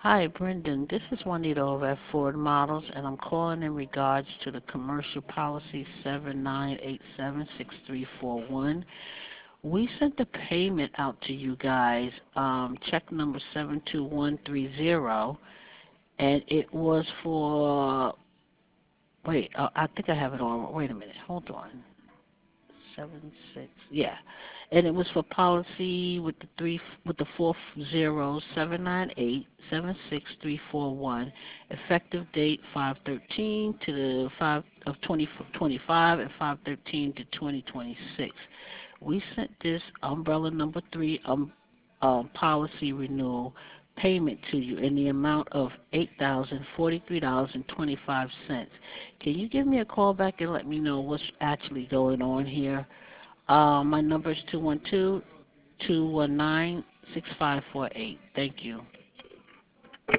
Hi, Brendan. This is Juanita over at Ford Models, and I'm calling in regards to the commercial policy 79876341. We sent the payment out to you guys, check number 72130, and it was for, wait, I think I have it on. Wait a minute. Hold on. 7 6, yeah, and it was for policy with the four zeros, 798 76341, effective date 5/13 to the 5 of 2025 and 5/13 to 2026. We sent this umbrella number 3 policy renewal payment to you in the amount of $8,043.25. Can you give me a call back and let me know what's actually going on here? My number is 212-219-6548. Thank you.